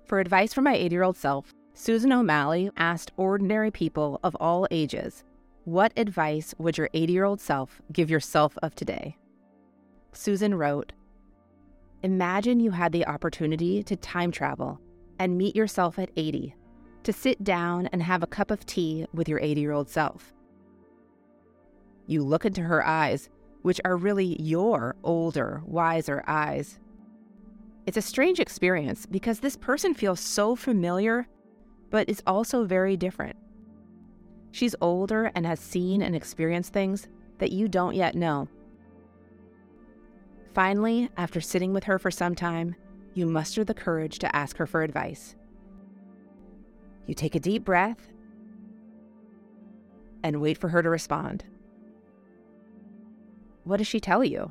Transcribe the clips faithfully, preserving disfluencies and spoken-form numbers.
For advice from my eighty-year-old self, Susan O'Malley asked ordinary people of all ages, what advice would your eighty-year-old self give yourself of today? Susan wrote, imagine you had the opportunity to time travel and meet yourself at eighty, to sit down and have a cup of tea with your eighty-year-old self. You look into her eyes, which are really your older, wiser eyes. It's a strange experience because this person feels so familiar, but is also very different. She's older and has seen and experienced things that you don't yet know. Finally, after sitting with her for some time, you muster the courage to ask her for advice. You take a deep breath and wait for her to respond. What does she tell you?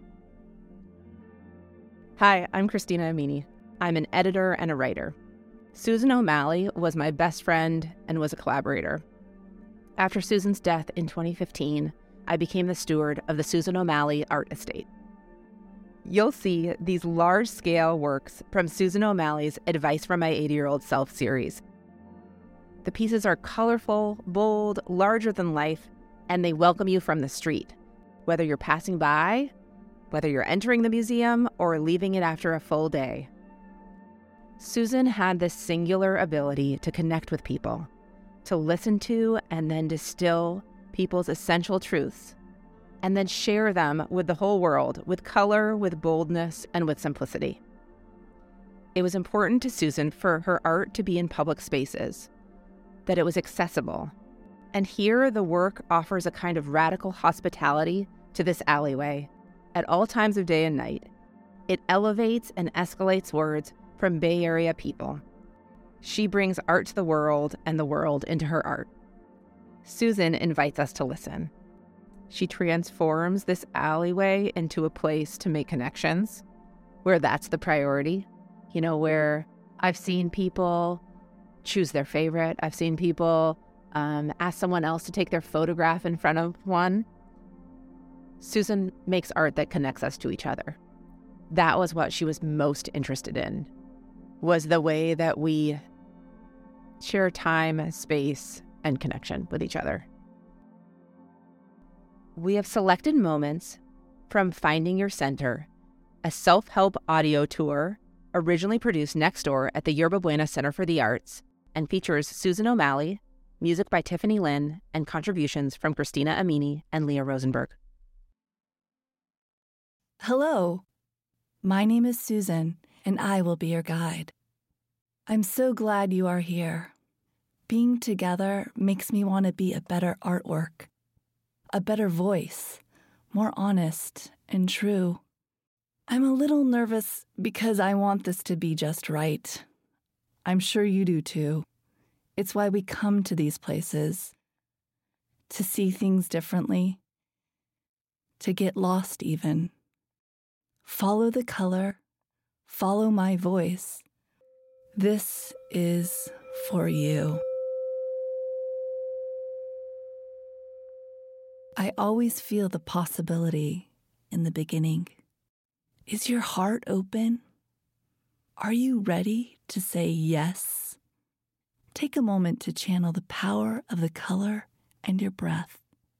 Hi, I'm Christina Amini. I'm an editor and a writer. Susan O'Malley was my best friend and was a collaborator. After Susan's death in twenty fifteen, I became the steward of the Susan O'Malley Art Estate. You'll see these large-scale works from Susan O'Malley's Advice from My eighty-Year-Old Self series. The pieces are colorful, bold, larger than life, and they welcome you from the street, whether you're passing by, whether you're entering the museum, or leaving it after a full day. Susan had this singular ability to connect with people, to listen to and then distill people's essential truths, and then share them with the whole world, with color, with boldness, and with simplicity. It was important to Susan for her art to be in public spaces, that it was accessible. And here the work offers a kind of radical hospitality to this alleyway at all times of day and night. It elevates and escalates words from Bay Area people. She brings art to the world and the world into her art. Susan invites us to listen. She transforms this alleyway into a place to make connections, where that's the priority. You know, where I've seen people choose their favorite. I've seen people um, ask someone else to take their photograph in front of one. Susan makes art that connects us to each other. That was what she was most interested in, was the way that we share time, space, and connection with each other. We have selected moments from Finding Your Center, a self-help audio tour originally produced next door at the Yerba Buena Center for the Arts and features Susan O'Malley, music by Tiffany Lynn, and contributions from Christina Amini and Leah Rosenberg. Hello, my name is Susan, and I will be your guide. I'm so glad you are here. Being together makes me want to be a better artwork, a better voice, more honest and true. I'm a little nervous because I want this to be just right. I'm sure you do too. It's why we come to these places, to see things differently, to get lost even. Follow the color, follow my voice. This is for you. I always feel the possibility in the beginning. Is your heart open? Are you ready to say yes? Take a moment to channel the power of the color and your breath.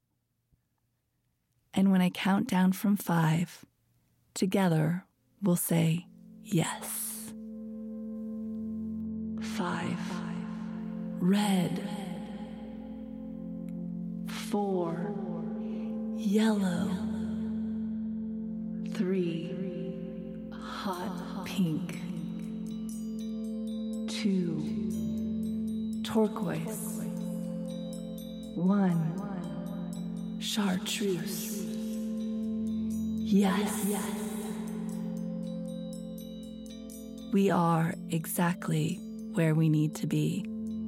And when I count down from five, together we'll say yes. Five. Red. Four. Yellow. Three. Hot pink. Two. Turquoise. One. Chartreuse. Yes. Yes. We are exactly where we need to be.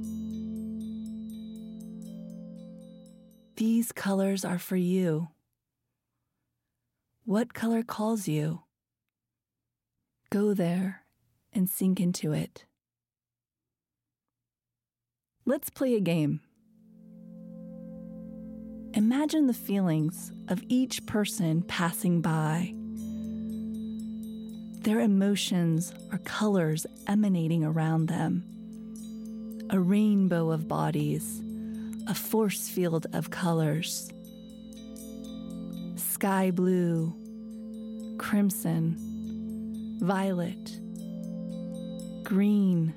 These colors are for you. What color calls you? Go there and sink into it. Let's play a game. Imagine the feelings of each person passing by. Their emotions are colors emanating around them. A rainbow of bodies, a force field of colors. Sky blue, crimson, violet, green,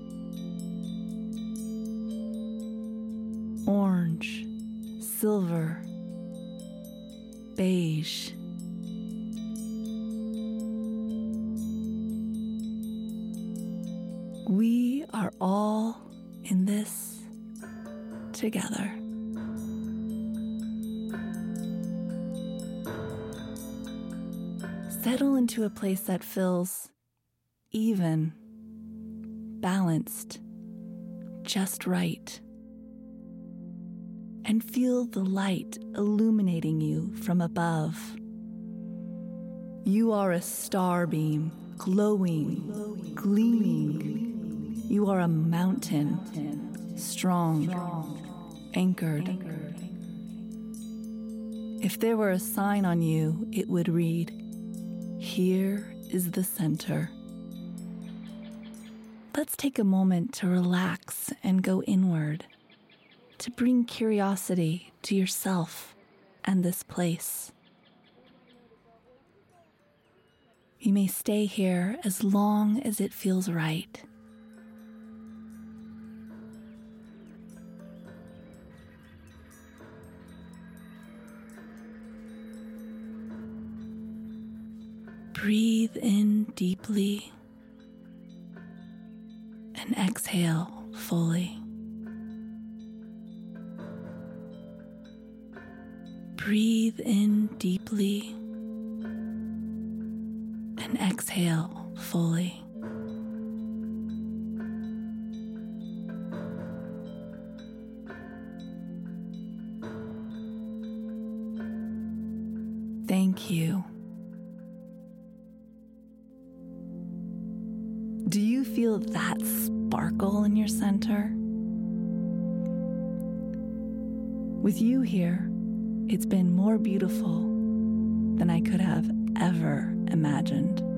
orange, silver, beige. We are all in this together. Settle into a place that feels even, balanced, just right. And feel the light illuminating you from above. You are a star beam, glowing, gleaming. You are a mountain, strong, anchored. If there were a sign on you, it would read, "Here is the center." Let's take a moment to relax and go inward, to bring curiosity to yourself and this place. You may stay here as long as it feels right. Breathe in deeply and exhale fully. Breathe in deeply and exhale fully. Thank you. Do you feel that sparkle in your center? With you here, it's been more beautiful than I could have ever imagined.